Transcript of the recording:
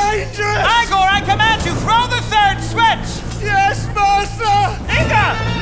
dangerous! Igor, I command you, throw the third switch! Yes, master! Inga!